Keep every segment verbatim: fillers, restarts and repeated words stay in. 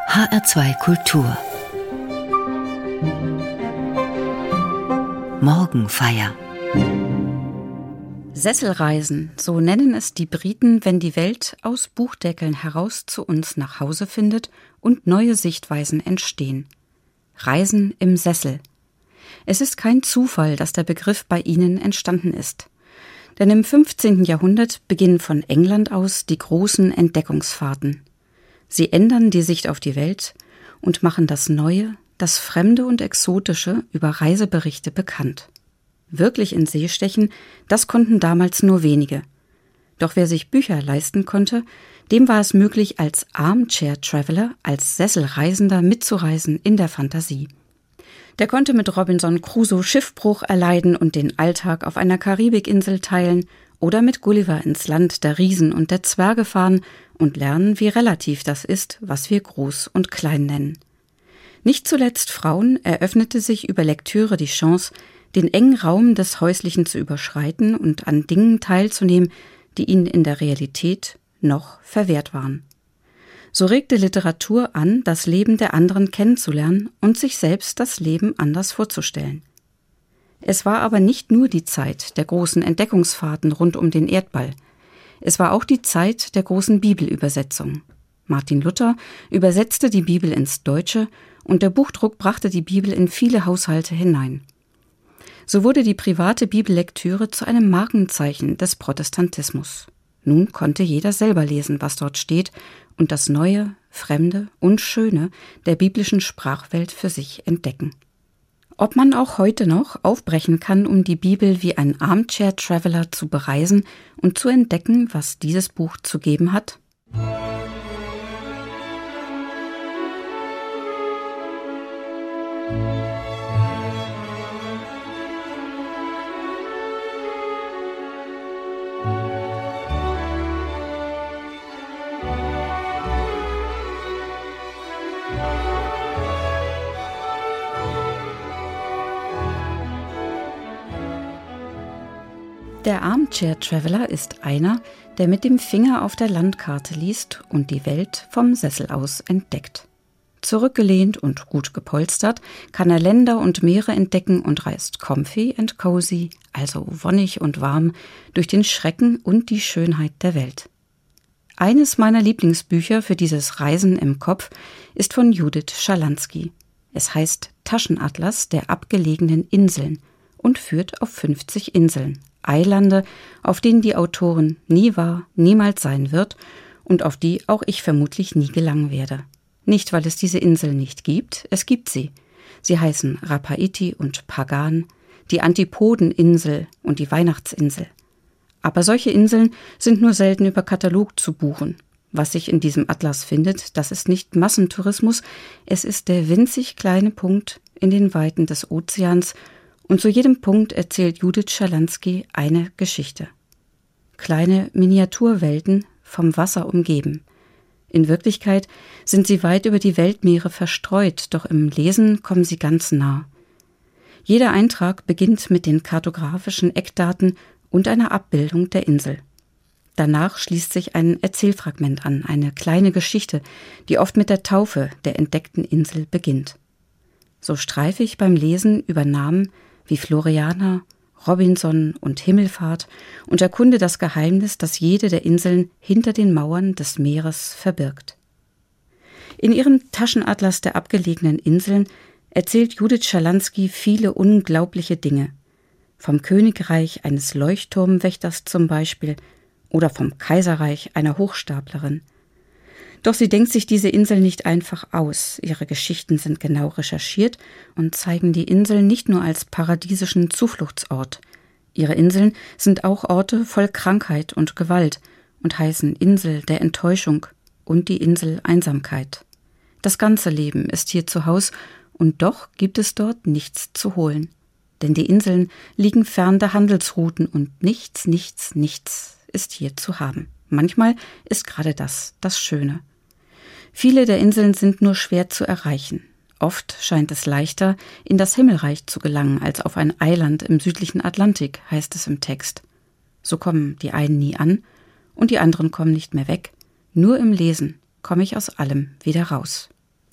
H R zwei Kultur Morgenfeier. Sesselreisen, so nennen es die Briten, wenn die Welt aus Buchdeckeln heraus zu uns nach Hause findet und neue Sichtweisen entstehen. Reisen im Sessel. Es ist kein Zufall, dass der Begriff bei ihnen entstanden ist. Denn im fünfzehnten Jahrhundert beginnen von England aus die großen Entdeckungsfahrten. Sie ändern die Sicht auf die Welt und machen das Neue, das Fremde und Exotische über Reiseberichte bekannt. Wirklich in See stechen, das konnten damals nur wenige. Doch wer sich Bücher leisten konnte, dem war es möglich, als Armchair Traveler, als Sesselreisender mitzureisen in der Fantasie. Der konnte mit Robinson Crusoe Schiffbruch erleiden und den Alltag auf einer Karibikinsel teilen oder mit Gulliver ins Land der Riesen und der Zwerge fahren und lernen, wie relativ das ist, was wir groß und klein nennen. Nicht zuletzt Frauen eröffnete sich über Lektüre die Chance, den engen Raum des Häuslichen zu überschreiten und an Dingen teilzunehmen, die ihnen in der Realität noch verwehrt waren. So regte Literatur an, das Leben der anderen kennenzulernen und sich selbst das Leben anders vorzustellen. Es war aber nicht nur die Zeit der großen Entdeckungsfahrten rund um den Erdball. Es war auch die Zeit der großen Bibelübersetzung. Martin Luther übersetzte die Bibel ins Deutsche und der Buchdruck brachte die Bibel in viele Haushalte hinein. So wurde die private Bibellektüre zu einem Markenzeichen des Protestantismus. Nun konnte jeder selber lesen, was dort steht, und das Neue, Fremde und Schöne der biblischen Sprachwelt für sich entdecken. Ob man auch heute noch aufbrechen kann, um die Bibel wie ein Armchair-Traveler zu bereisen und zu entdecken, was dieses Buch zu geben hat? Der Armchair Traveler ist einer, der mit dem Finger auf der Landkarte liest und die Welt vom Sessel aus entdeckt. Zurückgelehnt und gut gepolstert kann er Länder und Meere entdecken und reist comfy and cozy, also wonnig und warm, durch den Schrecken und die Schönheit der Welt. Eines meiner Lieblingsbücher für dieses Reisen im Kopf ist von Judith Schalansky. Es heißt Taschenatlas der abgelegenen Inseln und führt auf fünfzig Inseln. Eilande, auf denen die Autorin nie war, niemals sein wird und auf die auch ich vermutlich nie gelangen werde. Nicht, weil es diese Inseln nicht gibt, es gibt sie. Sie heißen Rapaiti und Pagan, die Antipodeninsel und die Weihnachtsinsel. Aber solche Inseln sind nur selten über Katalog zu buchen. Was sich in diesem Atlas findet, das ist nicht Massentourismus, es ist der winzig kleine Punkt in den Weiten des Ozeans, und zu jedem Punkt erzählt Judith Schalansky eine Geschichte. Kleine Miniaturwelten vom Wasser umgeben. In Wirklichkeit sind sie weit über die Weltmeere verstreut, doch im Lesen kommen sie ganz nah. Jeder Eintrag beginnt mit den kartografischen Eckdaten und einer Abbildung der Insel. Danach schließt sich ein Erzählfragment an, eine kleine Geschichte, die oft mit der Taufe der entdeckten Insel beginnt. So streife ich beim Lesen über Namen wie Floriana, Robinson und Himmelfahrt und erkunde das Geheimnis, das jede der Inseln hinter den Mauern des Meeres verbirgt. In ihrem Taschenatlas der abgelegenen Inseln erzählt Judith Schalansky viele unglaubliche Dinge. Vom Königreich eines Leuchtturmwächters zum Beispiel oder vom Kaiserreich einer Hochstaplerin. Doch sie denkt sich diese Insel nicht einfach aus. Ihre Geschichten sind genau recherchiert und zeigen die Insel nicht nur als paradiesischen Zufluchtsort. Ihre Inseln sind auch Orte voll Krankheit und Gewalt und heißen Insel der Enttäuschung und die Insel Einsamkeit. Das ganze Leben ist hier zu Haus und doch gibt es dort nichts zu holen. Denn die Inseln liegen fern der Handelsrouten und nichts, nichts, nichts ist hier zu haben. Manchmal ist gerade das das Schöne. Viele der Inseln sind nur schwer zu erreichen. Oft scheint es leichter, in das Himmelreich zu gelangen, als auf ein Eiland im südlichen Atlantik, heißt es im Text. So kommen die einen nie an und die anderen kommen nicht mehr weg. Nur im Lesen komme ich aus allem wieder raus.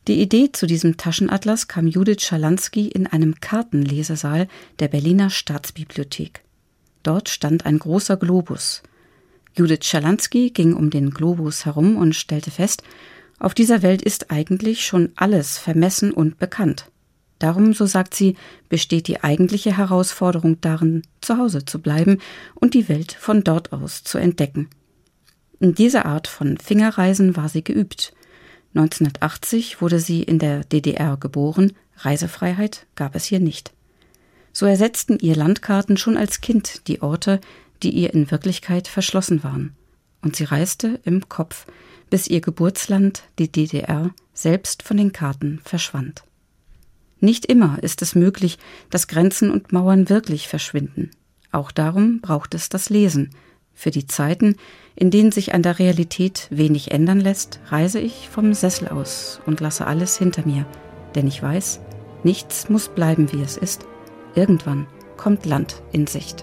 Die Idee zu diesem Taschenatlas kam Judith Schalansky in einem Kartenlesesaal der Berliner Staatsbibliothek. Dort stand ein großer Globus. Judith Schalansky ging um den Globus herum und stellte fest, auf dieser Welt ist eigentlich schon alles vermessen und bekannt. Darum, so sagt sie, besteht die eigentliche Herausforderung darin, zu Hause zu bleiben und die Welt von dort aus zu entdecken. In dieser Art von Fingerreisen war sie geübt. neunzehnhundertachtzig wurde sie in der D D R geboren, Reisefreiheit gab es hier nicht. So ersetzten ihr Landkarten schon als Kind die Orte, die ihr in Wirklichkeit verschlossen waren. Und sie reiste im Kopf, bis ihr Geburtsland, die D D R, selbst von den Karten verschwand. Nicht immer ist es möglich, dass Grenzen und Mauern wirklich verschwinden. Auch darum braucht es das Lesen. Für die Zeiten, in denen sich an der Realität wenig ändern lässt, reise ich vom Sessel aus und lasse alles hinter mir. Denn ich weiß, nichts muss bleiben, wie es ist. Irgendwann kommt Land in Sicht.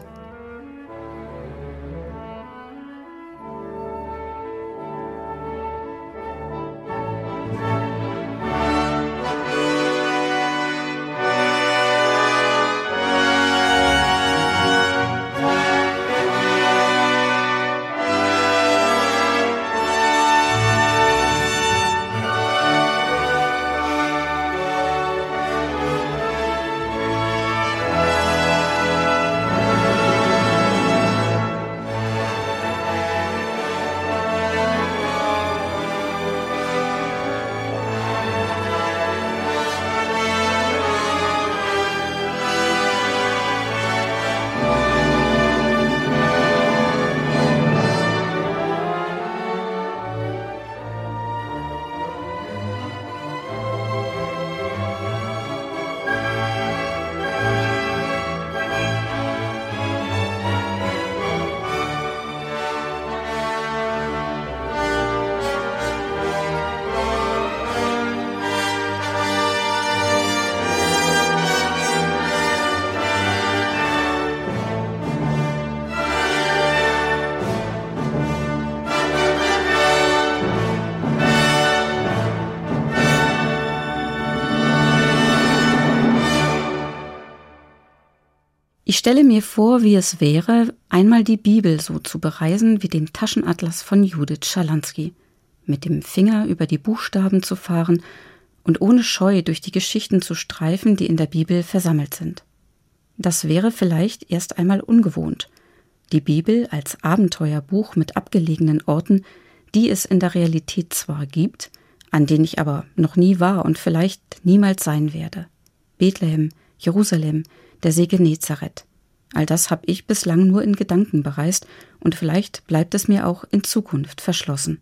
Ich stelle mir vor, wie es wäre, einmal die Bibel so zu bereisen wie den Taschenatlas von Judith Schalansky, mit dem Finger über die Buchstaben zu fahren und ohne Scheu durch die Geschichten zu streifen, die in der Bibel versammelt sind. Das wäre vielleicht erst einmal ungewohnt. Die Bibel als Abenteuerbuch mit abgelegenen Orten, die es in der Realität zwar gibt, an denen ich aber noch nie war und vielleicht niemals sein werde. Bethlehem, Jerusalem, der See Genezareth. All das habe ich bislang nur in Gedanken bereist und vielleicht bleibt es mir auch in Zukunft verschlossen.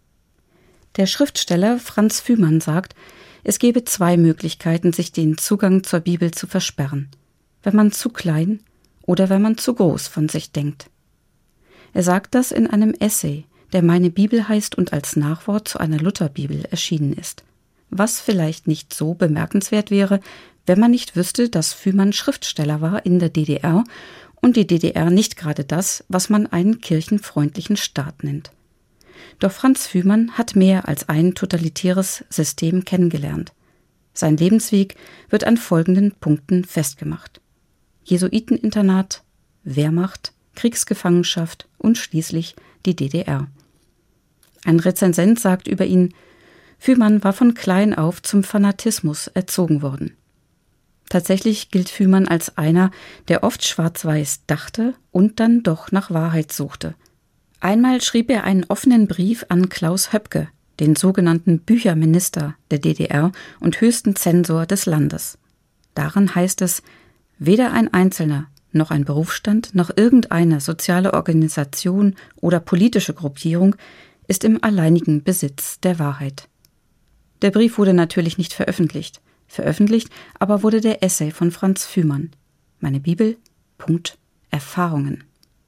Der Schriftsteller Franz Fühmann sagt, es gebe zwei Möglichkeiten, sich den Zugang zur Bibel zu versperren. Wenn man zu klein oder wenn man zu groß von sich denkt. Er sagt das in einem Essay, der Meine Bibel heißt und als Nachwort zu einer Lutherbibel erschienen ist. Was vielleicht nicht so bemerkenswert wäre, wenn man nicht wüsste, dass Fühmann Schriftsteller war in der D D R und die D D R nicht gerade das, was man einen kirchenfreundlichen Staat nennt. Doch Franz Fühmann hat mehr als ein totalitäres System kennengelernt. Sein Lebensweg wird an folgenden Punkten festgemacht: Jesuiteninternat, Wehrmacht, Kriegsgefangenschaft und schließlich die D D R. Ein Rezensent sagt über ihn, Fühmann war von klein auf zum Fanatismus erzogen worden. Tatsächlich gilt Fühmann als einer, der oft schwarz-weiß dachte und dann doch nach Wahrheit suchte. Einmal schrieb er einen offenen Brief an Klaus Höpke, den sogenannten Bücherminister der D D R und höchsten Zensor des Landes. Darin heißt es, weder ein Einzelner, noch ein Berufsstand, noch irgendeine soziale Organisation oder politische Gruppierung ist im alleinigen Besitz der Wahrheit. Der Brief wurde natürlich nicht veröffentlicht. Veröffentlicht aber wurde der Essay von Franz Fühmann. Meine Bibel, Punkt, Erfahrungen.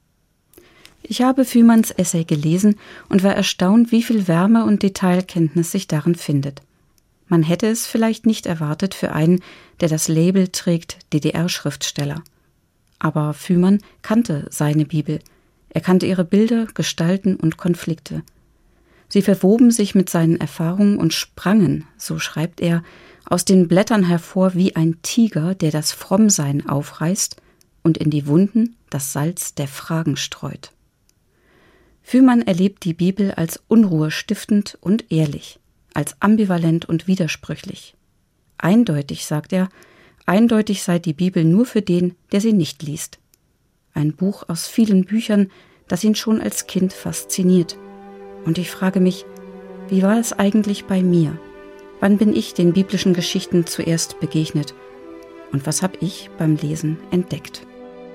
Ich habe Fühmanns Essay gelesen und war erstaunt, wie viel Wärme und Detailkenntnis sich darin findet. Man hätte es vielleicht nicht erwartet für einen, der das Label trägt, D D R-Schriftsteller. Aber Fühmann kannte seine Bibel. Er kannte ihre Bilder, Gestalten und Konflikte. Sie verwoben sich mit seinen Erfahrungen und sprangen, so schreibt er, aus den Blättern hervor wie ein Tiger, der das Frommsein aufreißt und in die Wunden das Salz der Fragen streut. Fühlmann erlebt die Bibel als unruhestiftend und ehrlich, als ambivalent und widersprüchlich. Eindeutig, sagt er, eindeutig sei die Bibel nur für den, der sie nicht liest. Ein Buch aus vielen Büchern, das ihn schon als Kind fasziniert. Und ich frage mich, wie war es eigentlich bei mir? Wann bin ich den biblischen Geschichten zuerst begegnet? Und was habe ich beim Lesen entdeckt?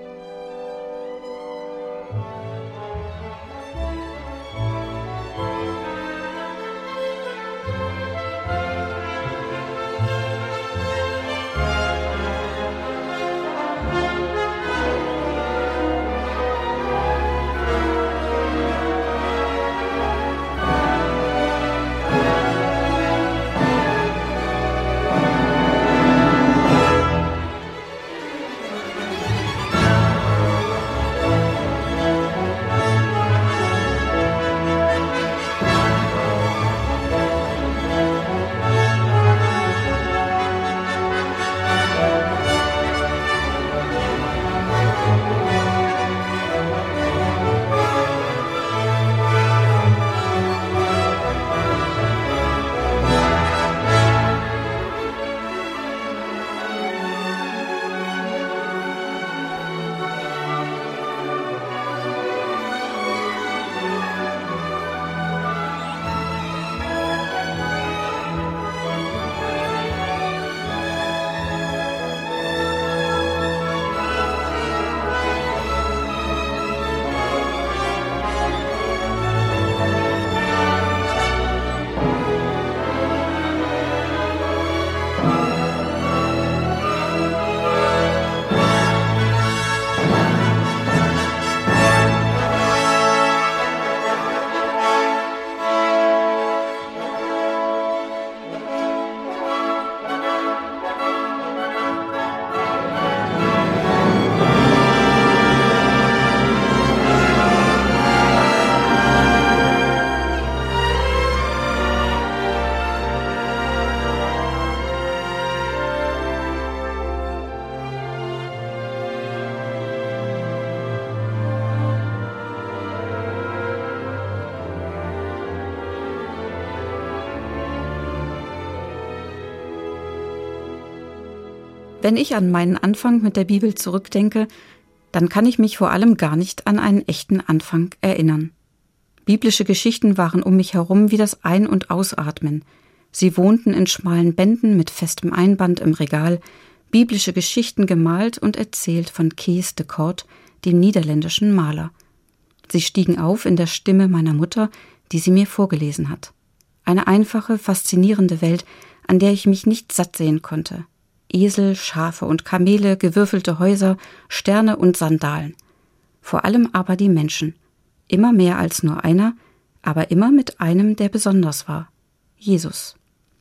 Wenn ich an meinen Anfang mit der Bibel zurückdenke, dann kann ich mich vor allem gar nicht an einen echten Anfang erinnern. Biblische Geschichten waren um mich herum wie das Ein- und Ausatmen. Sie wohnten in schmalen Bänden mit festem Einband im Regal, biblische Geschichten gemalt und erzählt von Kees de Kort, dem niederländischen Maler. Sie stiegen auf in der Stimme meiner Mutter, die sie mir vorgelesen hat. Eine einfache, faszinierende Welt, an der ich mich nicht satt sehen konnte. Esel, Schafe und Kamele, gewürfelte Häuser, Sterne und Sandalen. Vor allem aber die Menschen. Immer mehr als nur einer, aber immer mit einem, der besonders war. Jesus.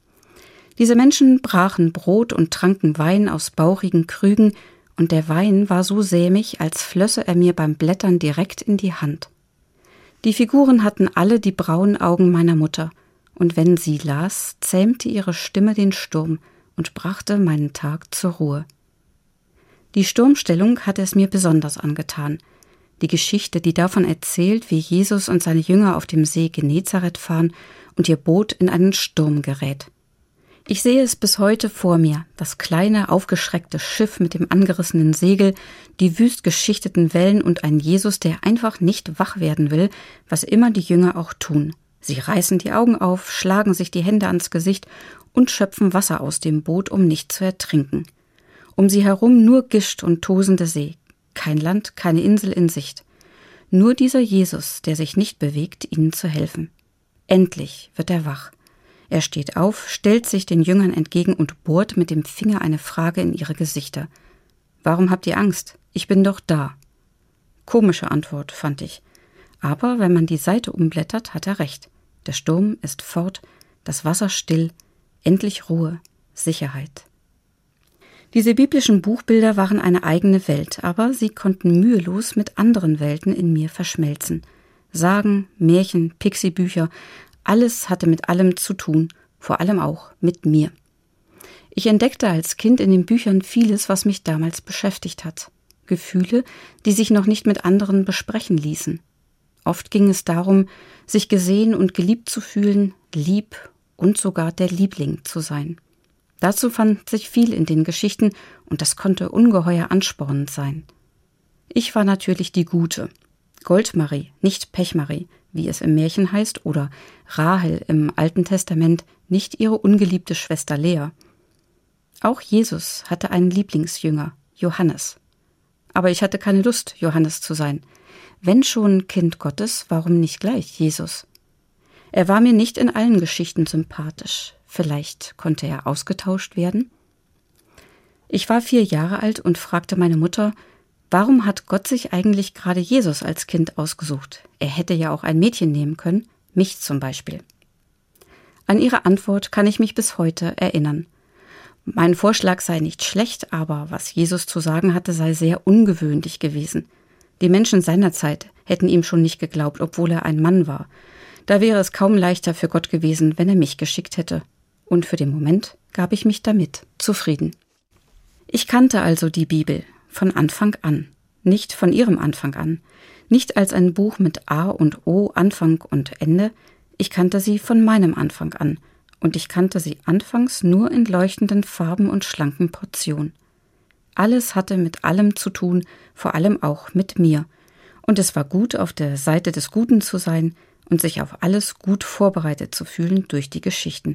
Diese Menschen brachen Brot und tranken Wein aus bauchigen Krügen, und der Wein war so sämig, als flösse er mir beim Blättern direkt in die Hand. Die Figuren hatten alle die braunen Augen meiner Mutter, und wenn sie las, zähmte ihre Stimme den Sturm und brachte meinen Tag zur Ruhe. Die Sturmstellung hatte es mir besonders angetan. Die Geschichte, die davon erzählt, wie Jesus und seine Jünger auf dem See Genezareth fahren und ihr Boot in einen Sturm gerät. Ich sehe es bis heute vor mir, das kleine, aufgeschreckte Schiff mit dem angerissenen Segel, die wüst geschichteten Wellen und ein Jesus, der einfach nicht wach werden will, was immer die Jünger auch tun. Sie reißen die Augen auf, schlagen sich die Hände ans Gesicht und schöpfen Wasser aus dem Boot, um nicht zu ertrinken. Um sie herum nur Gischt und tosende See. Kein Land, keine Insel in Sicht. Nur dieser Jesus, der sich nicht bewegt, ihnen zu helfen. Endlich wird er wach. Er steht auf, stellt sich den Jüngern entgegen und bohrt mit dem Finger eine Frage in ihre Gesichter. »Warum habt ihr Angst? Ich bin doch da.« Komische Antwort, fand ich. Aber wenn man die Seite umblättert, hat er recht. Der Sturm ist fort, das Wasser still, endlich Ruhe, Sicherheit. Diese biblischen Buchbilder waren eine eigene Welt, aber sie konnten mühelos mit anderen Welten in mir verschmelzen. Sagen, Märchen, Pixie-Bücher, Alles hatte mit allem zu tun, vor allem auch mit mir. Ich entdeckte als Kind in den Büchern vieles, was mich damals beschäftigt hat. Gefühle, die sich noch nicht mit anderen besprechen ließen. Oft ging es darum, sich gesehen und geliebt zu fühlen, lieb und sogar der Liebling zu sein. Dazu fand sich viel in den Geschichten und das konnte ungeheuer anspornend sein. Ich war natürlich die Gute. Goldmarie, nicht Pechmarie, wie es im Märchen heißt, oder Rahel im Alten Testament, nicht ihre ungeliebte Schwester Lea. Auch Jesus hatte einen Lieblingsjünger, Johannes. Aber ich hatte keine Lust, Johannes zu sein. Wenn schon Kind Gottes, warum nicht gleich Jesus? Er war mir nicht in allen Geschichten sympathisch. Vielleicht konnte er ausgetauscht werden? Ich war vier Jahre alt und fragte meine Mutter, warum hat Gott sich eigentlich gerade Jesus als Kind ausgesucht? Er hätte ja auch ein Mädchen nehmen können, mich zum Beispiel. An ihre Antwort kann ich mich bis heute erinnern. Mein Vorschlag sei nicht schlecht, aber was Jesus zu sagen hatte, sei sehr ungewöhnlich gewesen. Die Menschen seiner Zeit hätten ihm schon nicht geglaubt, obwohl er ein Mann war. Da wäre es kaum leichter für Gott gewesen, wenn er mich geschickt hätte. Und für den Moment gab ich mich damit zufrieden. Ich kannte also die Bibel von Anfang an, nicht von ihrem Anfang an, nicht als ein Buch mit A und O, Anfang und Ende, ich kannte sie von meinem Anfang an. Und ich kannte sie anfangs nur in leuchtenden Farben und schlanken Portionen. Alles hatte mit allem zu tun, vor allem auch mit mir. Und es war gut, auf der Seite des Guten zu sein und sich auf alles gut vorbereitet zu fühlen durch die Geschichten.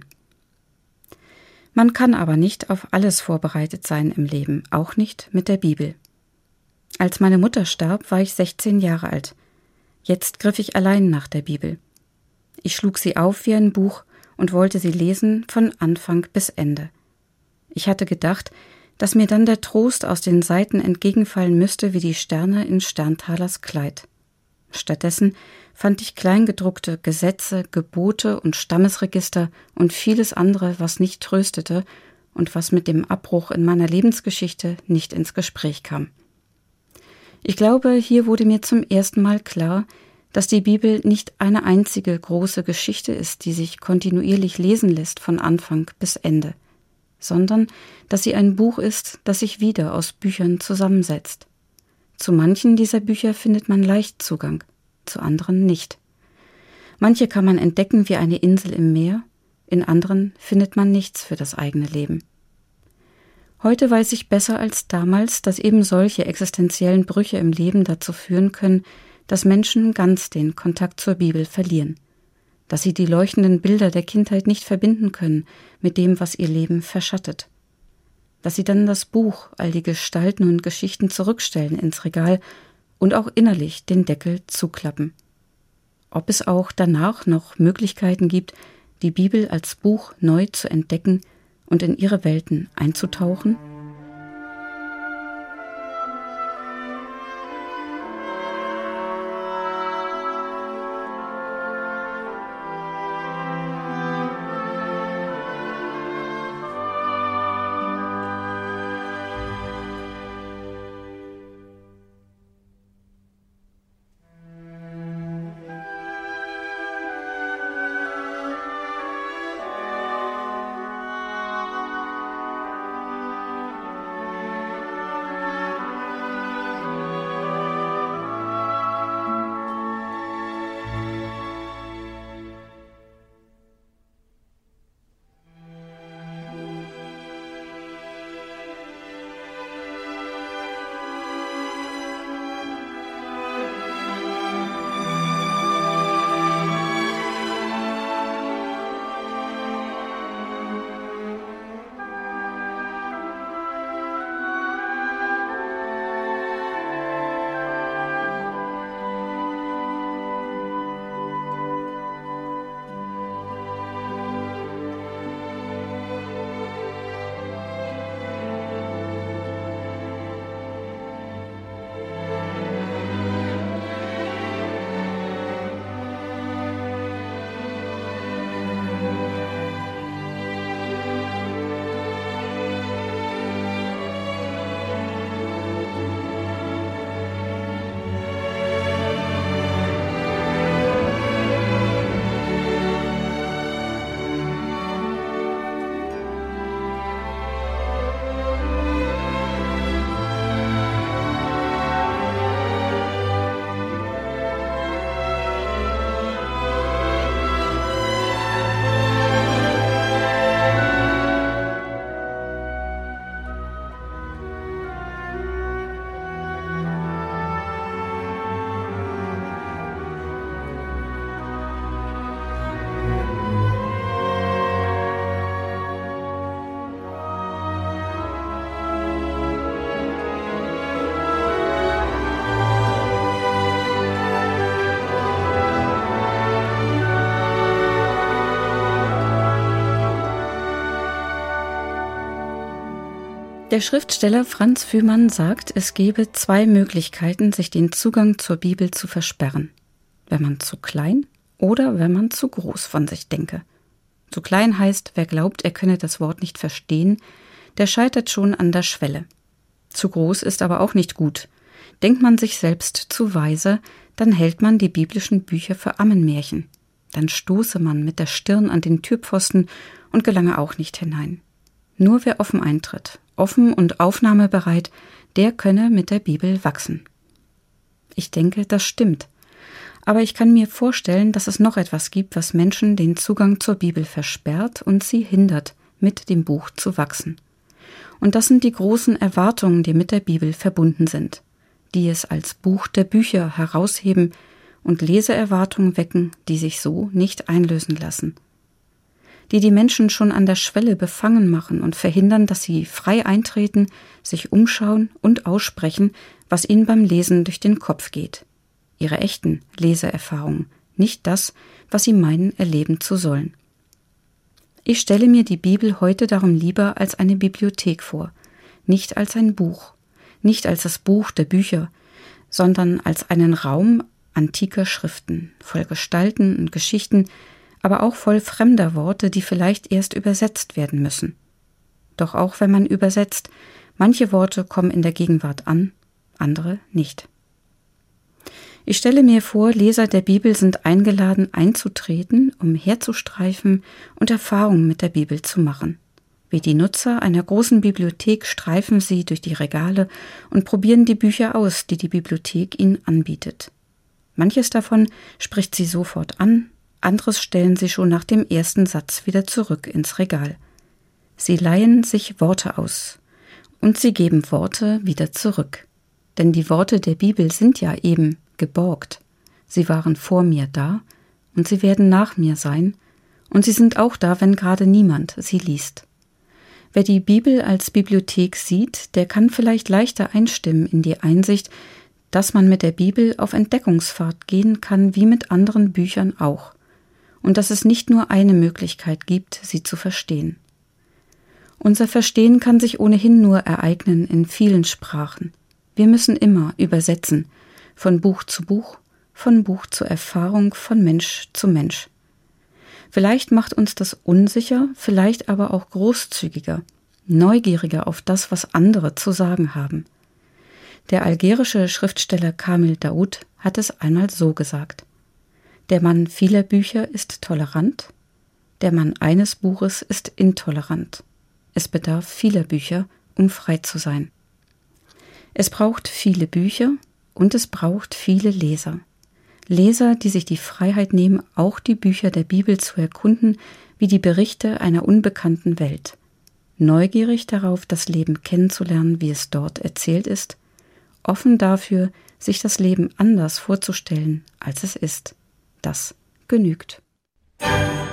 Man kann aber nicht auf alles vorbereitet sein im Leben, auch nicht mit der Bibel. Als meine Mutter starb, war ich sechzehn Jahre alt. Jetzt griff ich allein nach der Bibel. Ich schlug sie auf wie ein Buch und wollte sie lesen von Anfang bis Ende. Ich hatte gedacht, dass mir dann der Trost aus den Seiten entgegenfallen müsste wie die Sterne in Sterntalers Kleid. Stattdessen fand ich kleingedruckte Gesetze, Gebote und Stammesregister und vieles andere, was nicht tröstete und was mit dem Abbruch in meiner Lebensgeschichte nicht ins Gespräch kam. Ich glaube, hier wurde mir zum ersten Mal klar, dass die Bibel nicht eine einzige große Geschichte ist, die sich kontinuierlich lesen lässt von Anfang bis Ende, sondern dass sie ein Buch ist, das sich wieder aus Büchern zusammensetzt. Zu manchen dieser Bücher findet man leicht Zugang, zu anderen nicht. Manche kann man entdecken wie eine Insel im Meer, in anderen findet man nichts für das eigene Leben. Heute weiß ich besser als damals, dass eben solche existenziellen Brüche im Leben dazu führen können, dass Menschen ganz den Kontakt zur Bibel verlieren, dass sie die leuchtenden Bilder der Kindheit nicht verbinden können mit dem, was ihr Leben verschattet, dass sie dann das Buch, all die Gestalten und Geschichten zurückstellen ins Regal und auch innerlich den Deckel zuklappen. Ob es auch danach noch Möglichkeiten gibt, die Bibel als Buch neu zu entdecken und in ihre Welten einzutauchen? Der Schriftsteller Franz Fühmann sagt, es gebe zwei Möglichkeiten, sich den Zugang zur Bibel zu versperren. Wenn man zu klein oder wenn man zu groß von sich denke. Zu klein heißt, wer glaubt, er könne das Wort nicht verstehen, der scheitert schon an der Schwelle. Zu groß ist aber auch nicht gut. Denkt man sich selbst zu weise, dann hält man die biblischen Bücher für Ammenmärchen. Dann stoße man mit der Stirn an den Türpfosten und gelange auch nicht hinein. Nur wer offen eintritt, offen und aufnahmebereit, der könne mit der Bibel wachsen. Ich denke, das stimmt. Aber ich kann mir vorstellen, dass es noch etwas gibt, was Menschen den Zugang zur Bibel versperrt und sie hindert, mit dem Buch zu wachsen. Und das sind die großen Erwartungen, die mit der Bibel verbunden sind, die es als Buch der Bücher herausheben und Leseerwartungen wecken, die sich so nicht einlösen lassen. Die die Menschen schon an der Schwelle befangen machen und verhindern, dass sie frei eintreten, sich umschauen und aussprechen, was ihnen beim Lesen durch den Kopf geht. Ihre echten Leseerfahrungen, nicht das, was sie meinen, erleben zu sollen. Ich stelle mir die Bibel heute darum lieber als eine Bibliothek vor, nicht als ein Buch, nicht als das Buch der Bücher, sondern als einen Raum antiker Schriften, voll Gestalten und Geschichten, aber auch voll fremder Worte, die vielleicht erst übersetzt werden müssen. Doch auch wenn man übersetzt, manche Worte kommen in der Gegenwart an, andere nicht. Ich stelle mir vor, Leser der Bibel sind eingeladen, einzutreten, um herzustreifen und Erfahrungen mit der Bibel zu machen. Wie die Nutzer einer großen Bibliothek streifen sie durch die Regale und probieren die Bücher aus, die die Bibliothek ihnen anbietet. Manches davon spricht sie sofort an, anderes stellen sie schon nach dem ersten Satz wieder zurück ins Regal. Sie leihen sich Worte aus und sie geben Worte wieder zurück. Denn die Worte der Bibel sind ja eben geborgt. Sie waren vor mir da und sie werden nach mir sein und sie sind auch da, wenn gerade niemand sie liest. Wer die Bibel als Bibliothek sieht, der kann vielleicht leichter einstimmen in die Einsicht, dass man mit der Bibel auf Entdeckungsfahrt gehen kann, wie mit anderen Büchern auch, und dass es nicht nur eine Möglichkeit gibt, sie zu verstehen. Unser Verstehen kann sich ohnehin nur ereignen in vielen Sprachen. Wir müssen immer übersetzen, von Buch zu Buch, von Buch zu Erfahrung, von Mensch zu Mensch. Vielleicht macht uns das unsicher, vielleicht aber auch großzügiger, neugieriger auf das, was andere zu sagen haben. Der algerische Schriftsteller Kamil Daoud hat es einmal so gesagt: Der Mann vieler Bücher ist tolerant, der Mann eines Buches ist intolerant. Es bedarf vieler Bücher, um frei zu sein. Es braucht viele Bücher und es braucht viele Leser. Leser, die sich die Freiheit nehmen, auch die Bücher der Bibel zu erkunden, wie die Berichte einer unbekannten Welt. Neugierig darauf, das Leben kennenzulernen, wie es dort erzählt ist. Offen dafür, sich das Leben anders vorzustellen, als es ist. Das genügt.